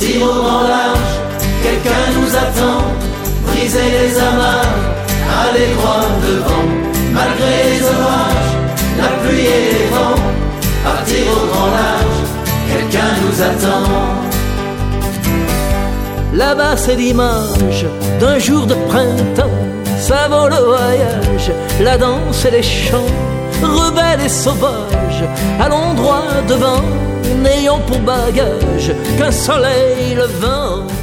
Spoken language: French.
Partir au grand large, quelqu'un nous attend. Briser les amarres, aller droit devant. Malgré les orages, la pluie et les vents. Partir au grand large, quelqu'un nous attend. Là-bas c'est l'image d'un jour de printemps. Ça vaut le voyage, la danse et les chants. Rebelles et sauvages, allons droit devant. N'ayons pour bagage qu'un soleil levant.